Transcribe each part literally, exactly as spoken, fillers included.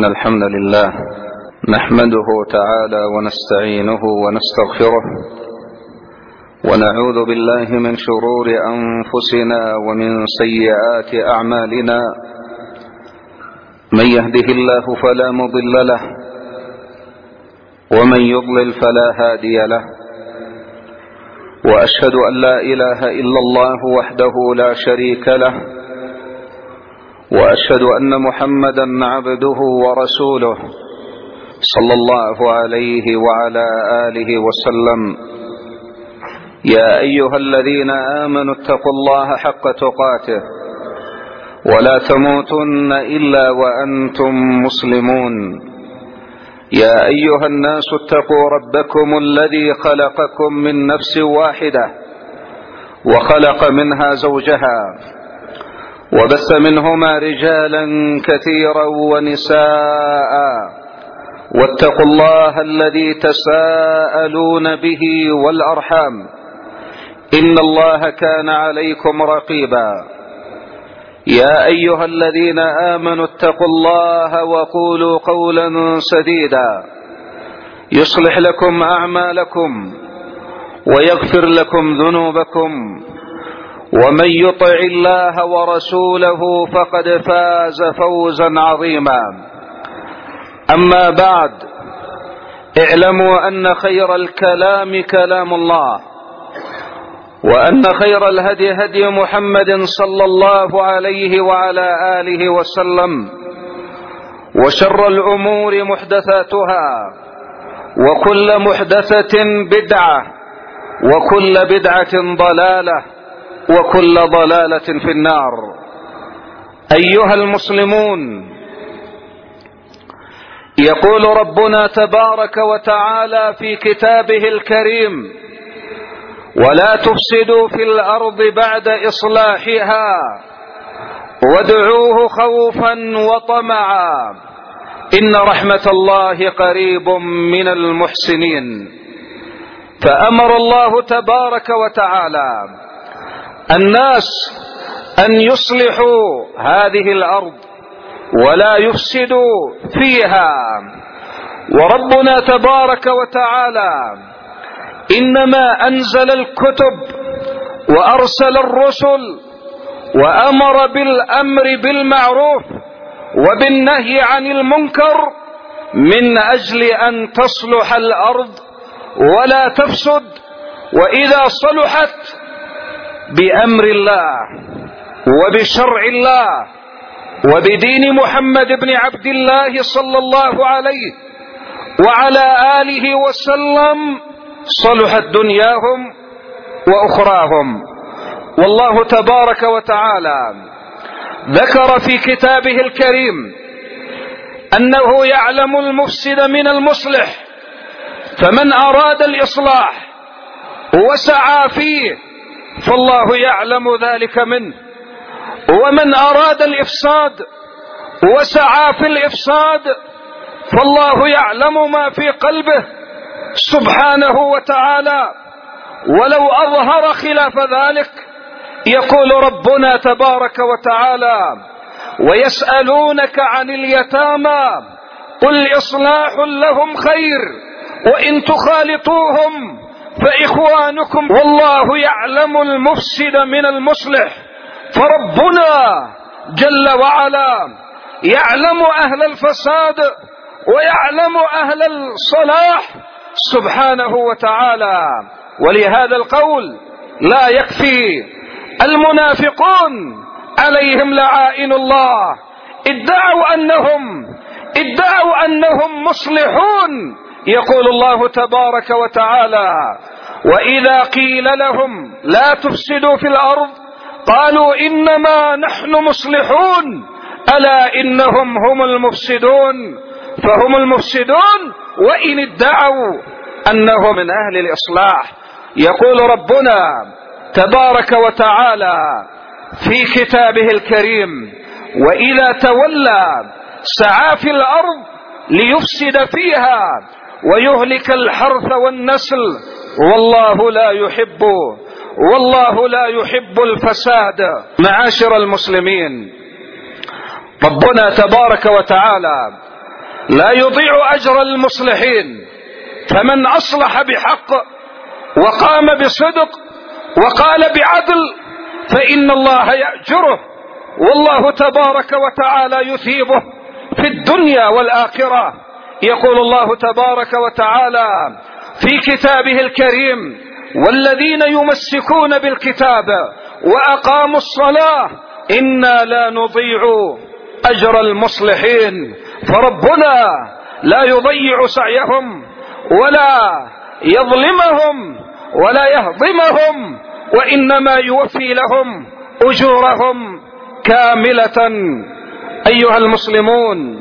إن الحمد لله نحمده تعالى ونستعينه ونستغفره ونعوذ بالله من شرور أنفسنا ومن سيئات أعمالنا. من يهده الله فلا مضل له ومن يضلل فلا هادي له، وأشهد أن لا إله إلا الله وحده لا شريك له، وأشهد أن محمدا عبده ورسوله صلى الله عليه وعلى آله وسلم. يا أيها الذين آمنوا اتقوا الله حق تقاته ولا تموتن إلا وأنتم مسلمون. يا أيها الناس اتقوا ربكم الذي خلقكم من نفس واحدة وخلق منها زوجها وبث منهما رجالا كثيرا ونساء، واتقوا الله الذي تساءلون به والأرحام إن الله كان عليكم رقيبا. يا أيها الذين آمنوا اتقوا الله وقولوا قولا سديدا يصلح لكم أعمالكم ويغفر لكم ذنوبكم، ومن يطع الله ورسوله فقد فاز فوزا عظيما. أما بعد، اعلموا أن خير الكلام كلام الله، وأن خير الهدي هدي محمد صلى الله عليه وعلى آله وسلم، وشر الأمور محدثاتها، وكل محدثة بدعة، وكل بدعة ضلالة، وكل ضلالة في النار. أيها المسلمون، يقول ربنا تبارك وتعالى في كتابه الكريم: ولا تفسدوا في الأرض بعد إصلاحها وادعوه خوفا وطمعا إن رحمة الله قريب من المحسنين. فأمر الله تبارك وتعالى الناس أن يصلحوا هذه الأرض ولا يفسدوا فيها. وربنا تبارك وتعالى إنما أنزل الكتب وأرسل الرسل وأمر بالأمر بالمعروف وبالنهي عن المنكر من أجل أن تصلح الأرض ولا تفسد. وإذا صلحت بأمر الله وبشرع الله وبدين محمد بن عبد الله صلى الله عليه وعلى آله وسلم صلحت دنياهم وأخراهم. والله تبارك وتعالى ذكر في كتابه الكريم أنه يعلم المفسد من المصلح، فمن أراد الإصلاح وسعى فيه فالله يعلم ذلك منه، ومن أراد الإفساد وسعى في الإفساد فالله يعلم ما في قلبه سبحانه وتعالى، ولو أظهر خلاف ذلك. يقول ربنا تبارك وتعالى: ويسألونك عن اليتامى قل إصلاح لهم خير وإن تخالطوهم فإخوانكم والله يعلم المفسد من المصلح. فربنا جل وعلا يعلم أهل الفساد ويعلم أهل الصلاح سبحانه وتعالى. ولهذا القول لا يكفي المنافقون عليهم لعائن الله ادعوا أنهم ادعوا أنهم مصلحون. يقول الله تبارك وتعالى: وإذا قيل لهم لا تفسدوا في الأرض قالوا إنما نحن مصلحون ألا إنهم هم المفسدون. فهم المفسدون وإن ادعوا أنه من أهل الإصلاح. يقول ربنا تبارك وتعالى في كتابه الكريم: وإذا تولى سعى في الأرض ليفسد فيها ويهلك الحرث والنسل والله لا يحب والله لا يحب الفساد. معاشر المسلمين، ربنا تبارك وتعالى لا يضيع أجر المصلحين. فمن أصلح بحق وقام بصدق وقال بعدل فإن الله يأجره، والله تبارك وتعالى يثيبه في الدنيا والآخرة. يقول الله تبارك وتعالى في كتابه الكريم: والذين يمسكون بالكتاب وأقاموا الصلاة إنا لا نضيع أجر المصلحين. فربنا لا يضيع سعيهم ولا يظلمهم ولا يهضمهم، وإنما يوفي لهم أجورهم كاملة. أيها المسلمون،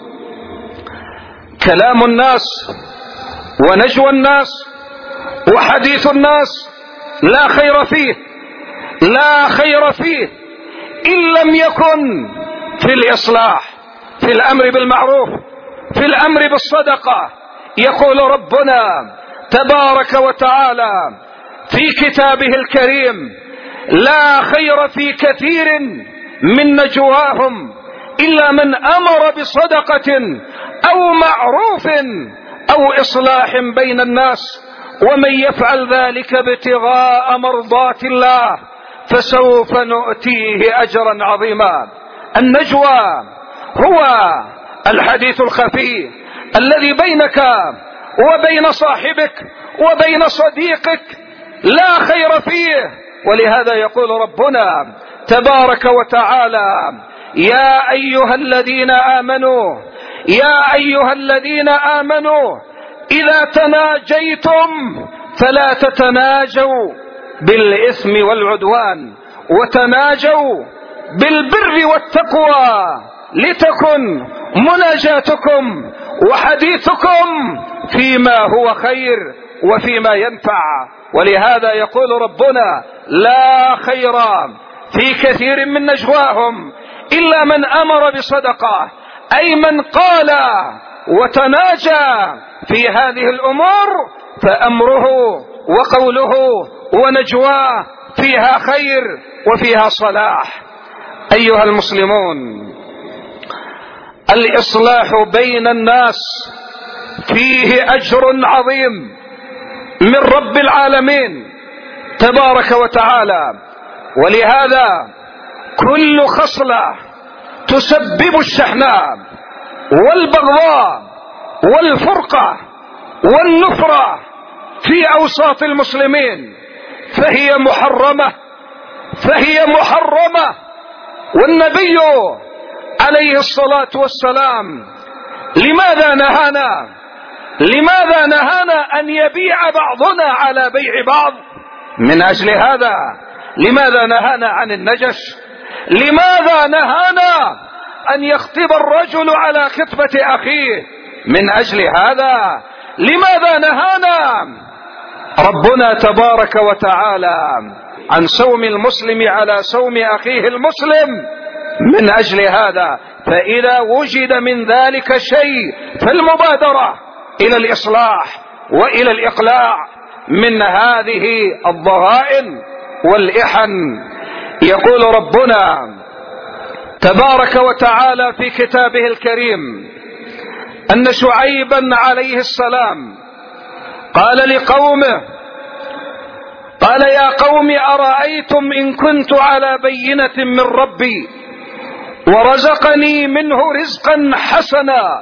كلام الناس ونجوى الناس وحديث الناس لا خير فيه، لا خير فيه إن لم يكن في الإصلاح، في الأمر بالمعروف، في الأمر بالصدقة. يقول ربنا تبارك وتعالى في كتابه الكريم: لا خير في كثير من نجواهم إلا من أمر بصدقة أو معروف أو إصلاح بين الناس، ومن يفعل ذلك ابتغاء مرضات الله فسوف نؤتيه أجرا عظيما. النجوى هو الحديث الخفي الذي بينك وبين صاحبك وبين صديقك، لا خير فيه. ولهذا يقول ربنا تبارك وتعالى: يا أيها الذين آمنوا يا أيها الذين آمنوا إذا تناجيتم فلا تتناجوا بالإثم والعدوان، وتناجوا بالبر والتقوى، لتكن مناجاتكم وحديثكم فيما هو خير وفيما ينفع. ولهذا يقول ربنا: لا خير في كثير من نجواهم إلا من أمر بصدقة، أي من قال وتناجى في هذه الأمور فأمره وقوله ونجواه فيها خير وفيها صلاح. أيها المسلمون، الإصلاح بين الناس فيه أجر عظيم من رب العالمين تبارك وتعالى. ولهذا كل خصلة تسبب الشحناء والبغضاء والفرقة والنفرة في أوساط المسلمين فهي محرمة فهي محرمة والنبي عليه الصلاة والسلام لماذا نهانا لماذا نهانا أن يبيع بعضنا على بيع بعض؟ من أجل هذا. لماذا نهانا عن النجش؟ لماذا نهانا أن يخطب الرجل على خطبة أخيه؟ من أجل هذا. لماذا نهانا ربنا تبارك وتعالى عن صوم المسلم على صوم أخيه المسلم؟ من أجل هذا. فإذا وجد من ذلك شيء فالمبادرة إلى الإصلاح وإلى الإقلاع من هذه الضغائن والإحن. يقول ربنا تبارك وتعالى في كتابه الكريم أن شعيبا عليه السلام قال لقومه قال: يا قوم أرأيتم إن كنت على بينة من ربي ورزقني منه رزقا حسنا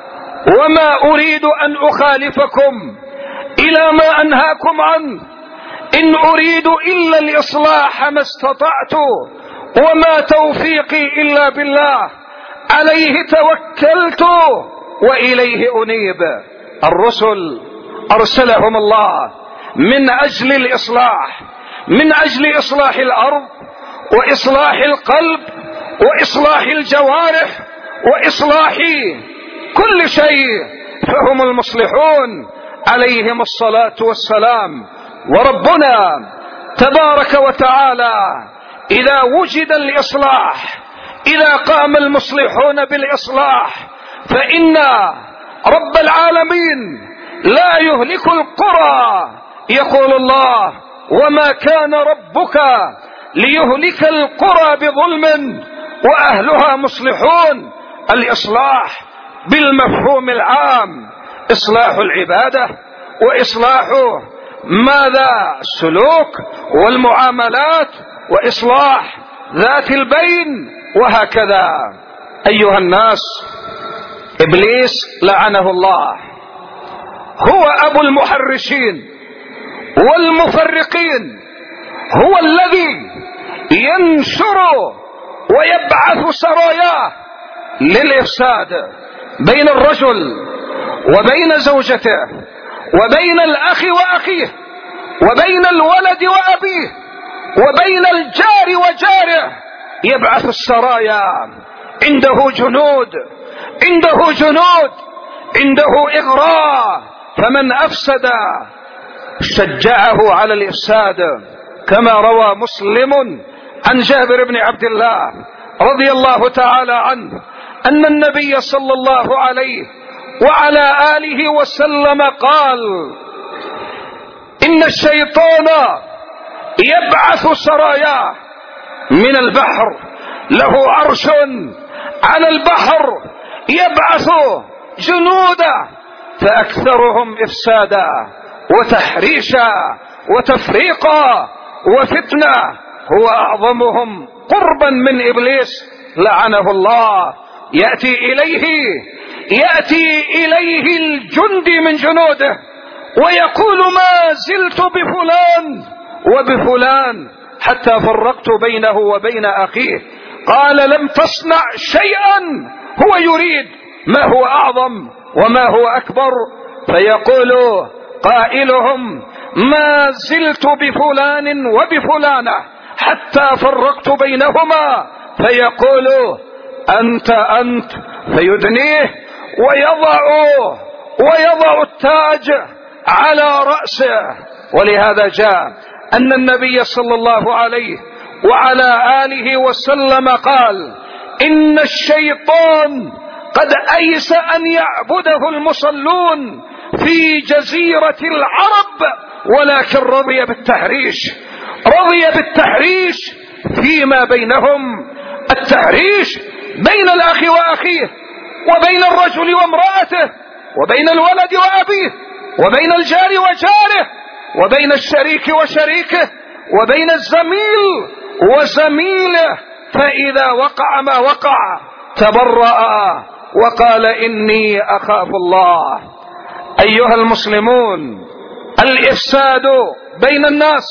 وما أريد أن أخالفكم إلى ما أنهاكم عنه، إن أريد إلا الإصلاح ما استطعت وما توفيقي إلا بالله، عليه توكلت وإليه أنيب. الرسل أرسلهم الله من أجل الإصلاح، من أجل إصلاح الأرض وإصلاح القلب وإصلاح الجوارح وإصلاح كل شيء، فهم المصلحون عليهم الصلاة والسلام. وربنا تبارك وتعالى إذا وجد الإصلاح، إذا قام المصلحون بالإصلاح، فإن رب العالمين لا يهلك القرى. يقول الله: وما كان ربك ليهلك القرى بظلم وأهلها مصلحون. الإصلاح بالمفهوم العام، إصلاح العبادة وإصلاح ماذا السلوك والمعاملات وإصلاح ذات البين وهكذا. أيها الناس، إبليس لعنه الله هو أبو المحرشين والمفرقين، هو الذي ينشر ويبعث سراياه للإفساد بين الرجل وبين زوجته وبين الأخ وأخيه وبين الولد وأبيه وبين الجار وجاره. يبعث السرايا، عنده جنود عنده جنود عنده إغراء، فمن أفسد شجعه على الإفساد، كما روى مسلم عن جابر بن عبد الله رضي الله تعالى عنه أن النبي صلى الله عليه وعلى آله وسلم قال: إن الشيطان يبعث سراياه من البحر، له عرش على البحر، يبعث جنودا فأكثرهم إفسادا وتحريشا وتفريقا وفتنة، هو أعظمهم قربا من إبليس لعنه الله. يأتي إليه يأتي إليه الجندي من جنوده ويقول: ما زلت بفلان وبفلان حتى فرقت بينه وبين أخيه. قال: لم تصنع شيئا، هو يريد ما هو أعظم وما هو أكبر. فيقول قائلهم: ما زلت بفلان وبفلانة حتى فرقت بينهما. فيقول: أنت أنت، فيدنيه ويضع ويضع التاج على رأسه. ولهذا جاء أن النبي صلى الله عليه وعلى آله وسلم قال: إن الشيطان قد أيس أن يعبده المصلون في جزيرة العرب، ولكن رضي بالتحريش رضي بالتحريش فيما بينهم، التحريش بين الأخ وأخيه وبين الرجل وامرأته وبين الولد وأبيه وبين الجار وجاره وبين الشريك وشريكه وبين الزميل وزميله. فإذا وقع ما وقع تبرأ وقال: إني أخاف الله. أيها المسلمون، الإفساد بين الناس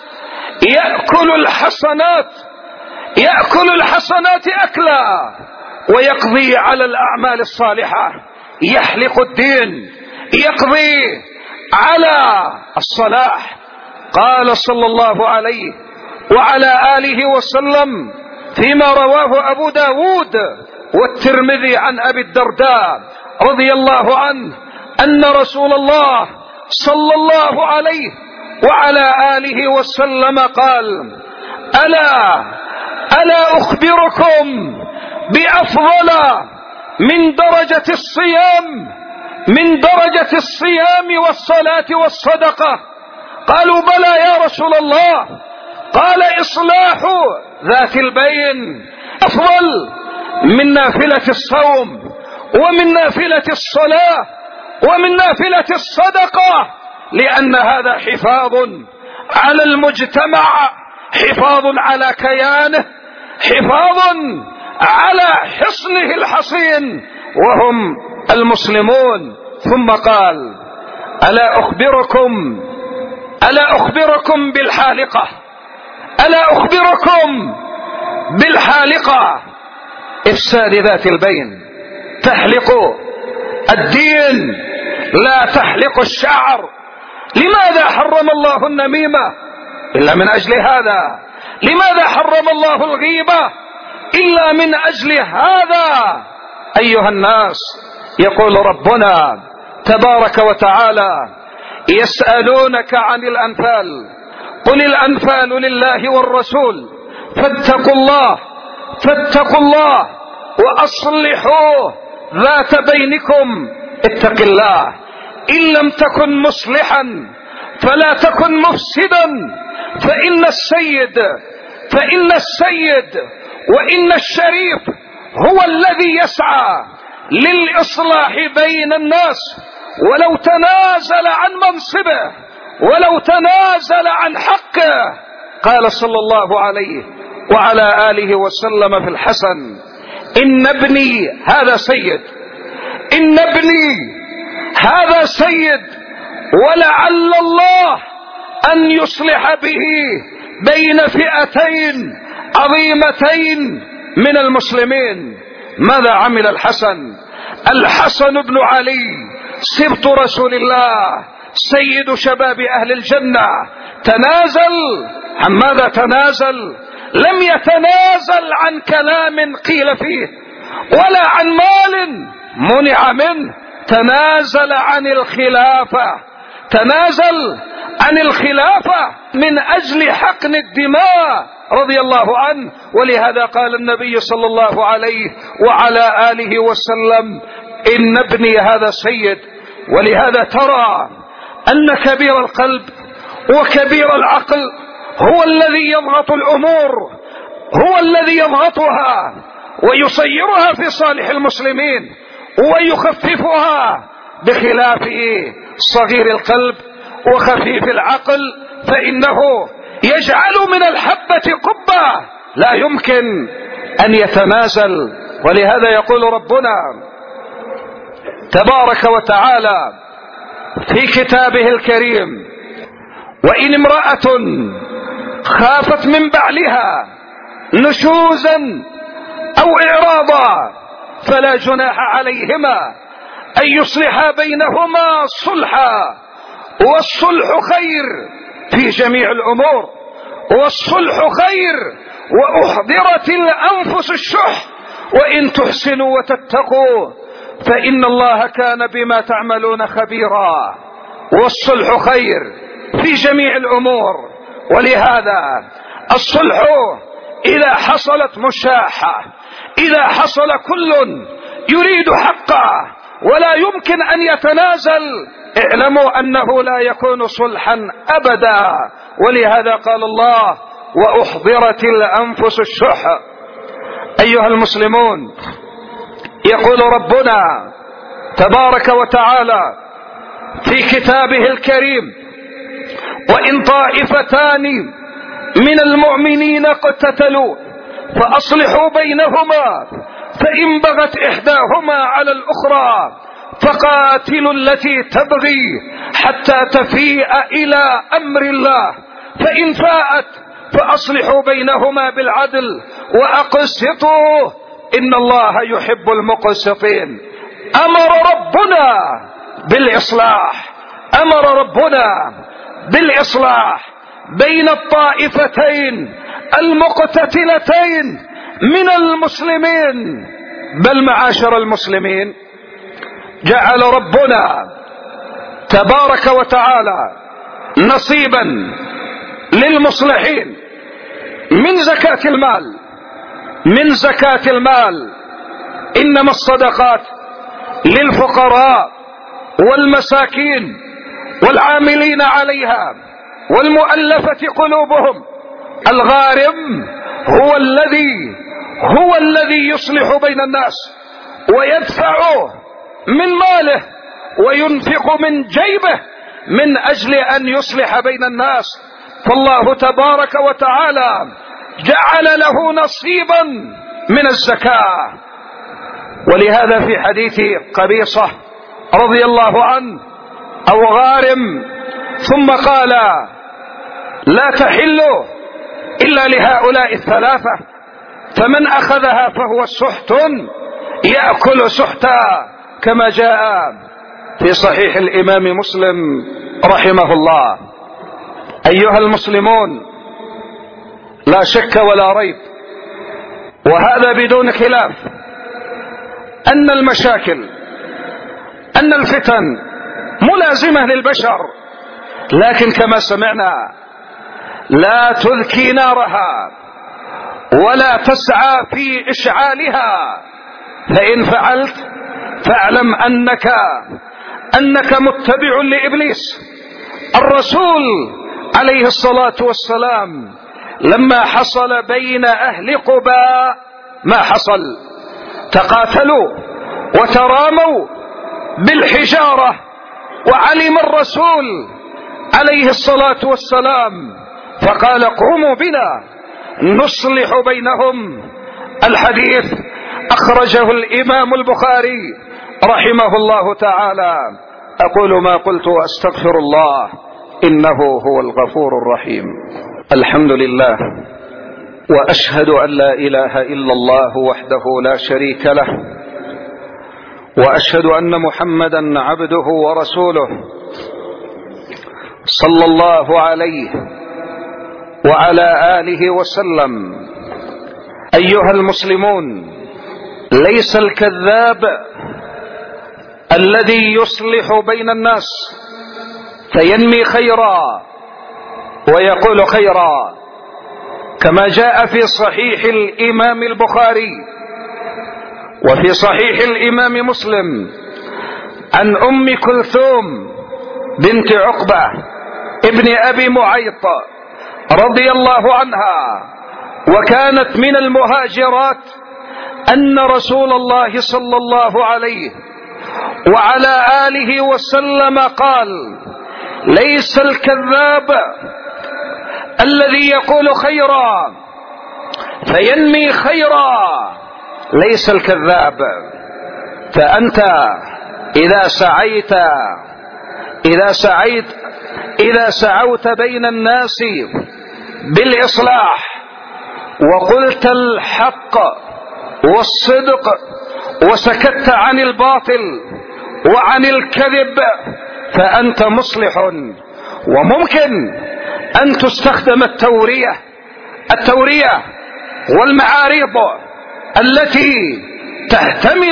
يأكل الحسنات يأكل الحسنات أكلا ويقضي على الأعمال الصالحة، يحلق الدين، يقضي على الصلاح. قال صلى الله عليه وعلى آله وسلم فيما رواه أبو داود والترمذي عن أبي الدرداء رضي الله عنه أن رسول الله صلى الله عليه وعلى آله وسلم قال: ألا ألا أخبركم بأفضل من درجة الصيام من درجة الصيام والصلاة والصدقة؟ قالوا: بلى يا رسول الله. قال: إصلاح ذات البين أفضل من نافلة الصوم ومن نافلة الصلاة ومن نافلة الصدقة، لأن هذا حفاظ على المجتمع، حفاظ على كيانه، حفاظ على حصنه الحصين وهم المسلمون. ثم قال: ألا أخبركم ألا أخبركم بالحالقة ألا أخبركم بالحالقة إفساد ذات البين. تحلق الدين لا تحلق الشعر. لماذا حرم الله النميمة إلا من أجل هذا؟ لماذا حرم الله الغيبة إلا من أجل هذا؟ أيها الناس، يقول ربنا تبارك وتعالى: يسألونك عن الأنفال، قل الأنفال لله والرسول فاتقوا الله فاتقوا الله وأصلحوا ذات بينكم. اتق الله، إن لم تكن مصلحا فلا تكن مفسدا، فإن السيد فإن السيد وإن الشريف هو الذي يسعى للإصلاح بين الناس، ولو تنازل عن منصبه ولو تنازل عن حقه. قال صلى الله عليه وعلى آله وسلم في الحسن: إن ابني هذا سيد، إن ابني هذا سيد، ولعل الله أن يصلح به بين فئتين عظيمتين من المسلمين. ماذا عمل الحسن؟ الحسن بن علي سبط رسول الله، سيد شباب أهل الجنة، تنازل. عن ماذا تنازل؟ لم يتنازل عن كلام قيل فيه ولا عن مال منع منه، تنازل عن الخلافة، تنازل عن الخلافة من أجل حقن الدماء رضي الله عنه. ولهذا قال النبي صلى الله عليه وعلى آله وسلم: إن ابني هذا سيد. ولهذا ترى أن كبير القلب وكبير العقل هو الذي يضغط الأمور، هو الذي يضغطها ويصيرها في صالح المسلمين ويخففها، بخلاف صغير القلب وخفيف العقل فإنه يجعل من الحبة قبة، لا يمكن أن يتنازل. ولهذا يقول ربنا تبارك وتعالى في كتابه الكريم: وإن امرأة خافت من بعلها نشوزا أو إعراضا فلا جناح عليهما أن يصلحا بينهما صلحا، والصلح خير في جميع الأمور، والصلح خير، وأحضرت الأنفس الشح، وإن تحسنوا وتتقوا فإن الله كان بما تعملون خبيرا. والصلح خير في جميع الأمور. ولهذا الصلح إذا حصلت مشاحة، إذا حصل كل يريد حقه ولا يمكن أن يتنازل، اعلموا أنه لا يكون صلحا أبدا. ولهذا قال الله: وأحضرت الأنفس الشح. أيها المسلمون، يقول ربنا تبارك وتعالى في كتابه الكريم: وإن طائفتان من المؤمنين اقتتلوا فأصلحوا بينهما، فإن بغت إحداهما على الأخرى فقاتلوا التي تبغي حتى تفيء إلى أمر الله، فإن فاءت فأصلحوا بينهما بالعدل وأقسطوا إن الله يحب المقسطين. أمر ربنا بالإصلاح، أمر ربنا بالإصلاح بين الطائفتين المقتتلتين من المسلمين. بل معاشر المسلمين، جعل ربنا تبارك وتعالى نصيبا للمصلحين من زكاة المال، من زكاة المال. إنما الصدقات للفقراء والمساكين والعاملين عليها والمؤلفة قلوبهم. الغارم هو الذي هو الذي يصلح بين الناس ويدفع من ماله وينفق من جيبه من أجل أن يصلح بين الناس. فالله تبارك وتعالى جعل له نصيبا من الزكاة. ولهذا في حديث قبيصة رضي الله عنه: أو غارم، ثم قال: لا تحل إلا لهؤلاء الثلاثة، فمن أخذها فهو سحت يأكل سحتا، كما جاء في صحيح الإمام مسلم رحمه الله. أيها المسلمون، لا شك ولا ريب، وهذا بدون خلاف، أن المشاكل، أن الفتن ملازمة للبشر، لكن كما سمعنا لا تذكي نارها ولا تسعى في إشعالها، فإن فعلت فاعلم أنك أنك متبع لإبليس. الرسول عليه الصلاة والسلام لما حصل بين أهل قباء ما حصل، تقاتلوا وتراموا بالحجارة، وعلم الرسول عليه الصلاة والسلام فقال قوموا بنا نصلح بينهم. الحديث أخرجه الإمام البخاري رحمه الله تعالى. أقول ما قلت وأستغفر الله إنه هو الغفور الرحيم. الحمد لله، وأشهد أن لا إله إلا الله وحده لا شريك له، وأشهد أن محمدا عبده ورسوله صلى الله عليه وعلى آله وسلم. أيها المسلمون، ليس الكذاب الذي يصلح بين الناس فينمي خيرا ويقول خيرا، كما جاء في صحيح الإمام البخاري وفي صحيح الإمام مسلم عن أم كلثوم بنت عقبة ابن أبي معيط رضي الله عنها، وكانت من المهاجرات، أن رسول الله صلى الله عليه وعلى آله وسلم قال: ليس الكذاب الذي يقول خيرا فينمي خيرا، ليس الكذاب. فأنت إذا سعيت إذا سعيت إذا سعوت بين الناس بالإصلاح وقلت الحق والصدق وسكت عن الباطل وعن الكذب فأنت مصلح. وممكن أن تستخدم التورية التورية والمعاريض التي تحتمل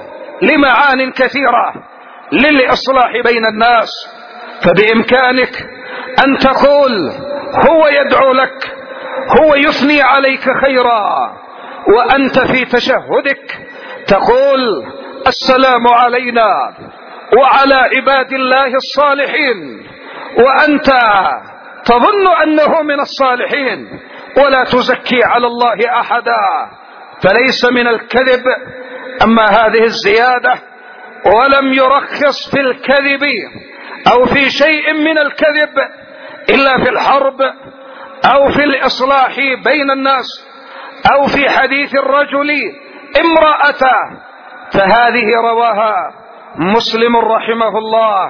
لمعان كثيرة للإصلاح بين الناس، فبإمكانك أن تقول هو يدعو لك، هو يثني عليك خيرا، وأنت في تشهدك تقول السلام علينا وعلى عباد الله الصالحين، وأنت تظن أنه من الصالحين ولا تزكي على الله أحدا، فليس من الكذب. أما هذه الزيادة ولم يرخص في الكذب أو في شيء من الكذب إلا في الحرب أو في الإصلاح بين الناس أو في حديث الرجل امرأته، فهذه رواها مسلم رحمه الله،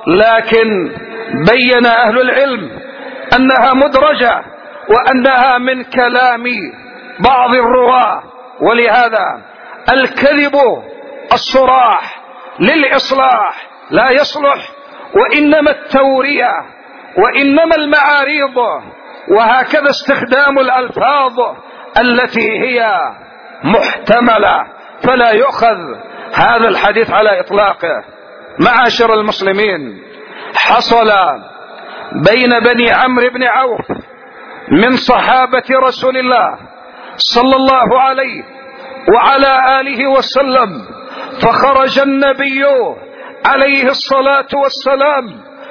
لكن بين أهل العلم أنها مدرجة وأنها من كلام بعض الرواة. ولهذا الكذب الصراح للإصلاح لا يصلح، وإنما التورية وإنما المعاريض، وهكذا استخدام الألفاظ التي هي محتملة، فلا يؤخذ هذا الحديث على إطلاقه. معاشر المسلمين، حصل بين بني عمرو بن عوف من صحابة رسول الله صلى الله عليه وعلى آله وسلم، فخرج النبي عليه الصلاة والسلام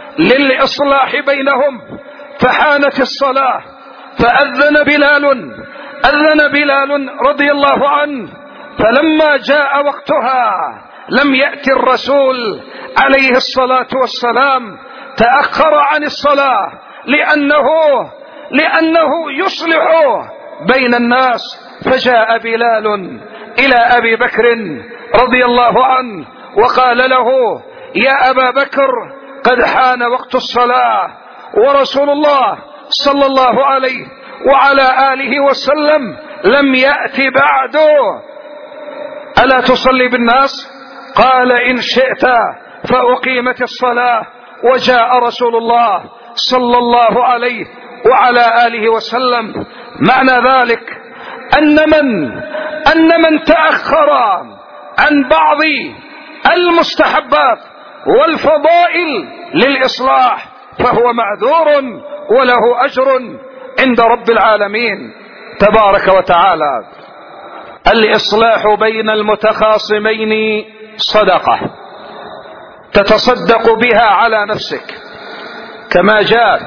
للإصلاح بينهم، فحانت الصلاة فأذن بلال أذن بلال رضي الله عنه، فلما جاء وقتها لم يأتي الرسول عليه الصلاة والسلام، تأخر عن الصلاة لأنه لأنه يصلح بين الناس. فجاء بلال إلى أبي بكر رضي الله عنه وقال له: يا أبا بكر، قد حان وقت الصلاة ورسول الله صلى الله عليه وعلى آله وسلم لم يأتي بعده، ألا تصلي بالناس؟ قال: إن شئت فأقيمت الصلاة. وجاء رسول الله صلى الله عليه وعلى آله وسلم. معنى ذلك أن من أن من تأخر عن بعض المستحبات والفضائل للإصلاح فهو معذور وله أجر عند رب العالمين تبارك وتعالى. الإصلاح بين المتخاصمين صدقة تتصدق بها على نفسك، كما جاء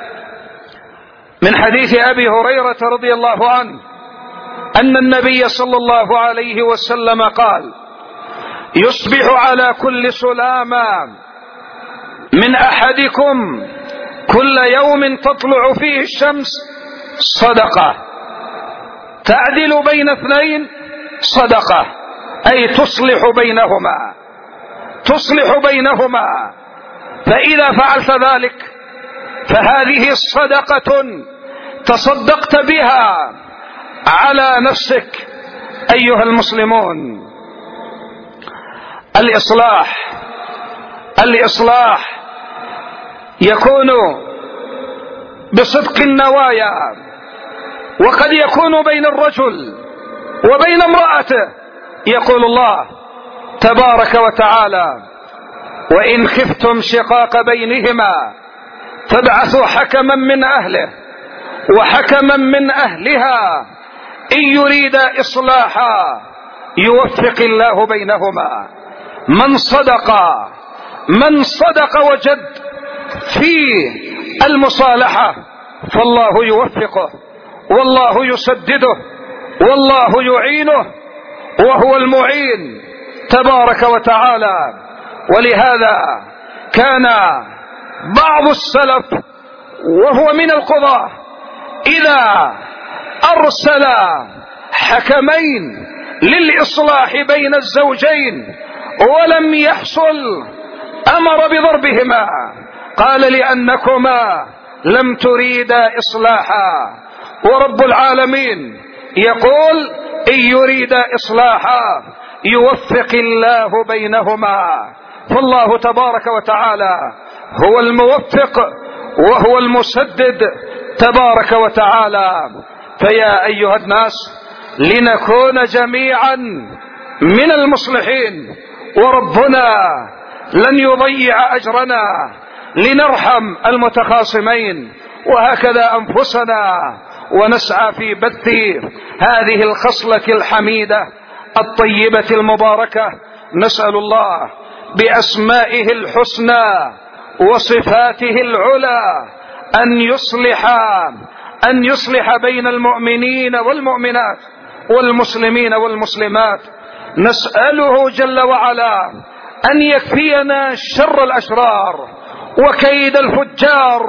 من حديث أبي هريرة رضي الله عنه أن النبي صلى الله عليه وسلم قال: يصبح على كل سلامة من أحدكم كل يوم تطلع فيه الشمس صدقة تعدل بين اثنين، صدقة أي تصلح بينهما تصلح بينهما فإذا فعلت ذلك فهذه صدقة تصدقت بها على نفسك. أيها المسلمون، الإصلاح الإصلاح يكون بصدق النوايا، وقد يكون بين الرجل وبين امرأته. يقول الله تبارك وتعالى: وإن خفتم شقاق بينهما فابعثوا حكما من أهله وحكما من أهلها إن يريد إصلاحا يوفق الله بينهما. من صدق من صدق وجد في المصالحة فالله يوفقه والله يسدده والله يعينه وهو المعين تبارك وتعالى. ولهذا كان بعض السلف وهو من القضاة إذا أرسل حكمين للإصلاح بين الزوجين ولم يحصل أمر بضربهما، قال: لأنكما لم تريدا إصلاحا. ورب العالمين يقول: إن يريد إصلاحا يوفق الله بينهما. فالله تبارك وتعالى هو الموفق وهو المسدد تبارك وتعالى. فيا أيها الناس، لنكون جميعا من المصلحين، وربنا لن يضيع أجرنا، لنرحم المتخاصمين وهكذا أنفسنا، ونسعى في بث هذه الخصلة الحميدة الطيبة المباركة. نسأل الله بأسمائه الحسنى وصفاته العلى أن يصلح أن يصلح بين المؤمنين والمؤمنات والمسلمين والمسلمات. نسأله جل وعلا أن يكفينا شر الأشرار وكيد الفجار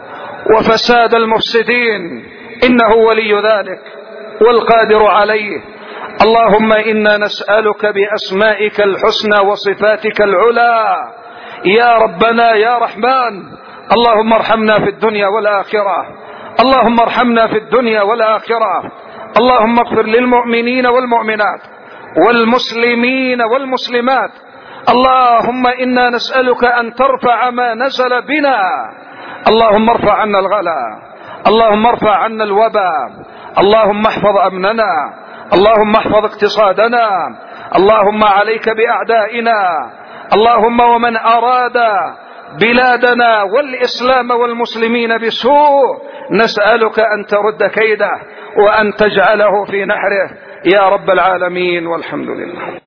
وفساد المفسدين، إنه ولي ذلك والقادر عليه. اللهم إنا نسألك بأسمائك الحسنى وصفاتك العلى يا ربنا يا رحمن، اللهم ارحمنا في الدنيا والآخرة، اللهم ارحمنا في الدنيا والآخرة، اللهم اغفر للمؤمنين والمؤمنات والمسلمين والمسلمات. اللهم إنا نسألك أن ترفع ما نزل بنا، اللهم ارفع عنا الغلا، اللهم ارفع عنا الوباء، اللهم احفظ أمننا، اللهم احفظ اقتصادنا، اللهم عليك بأعدائنا، اللهم ومن أراد بلادنا والإسلام والمسلمين بسوء نسألك أن ترد كيده وأن تجعله في نحره يا رب العالمين، والحمد لله.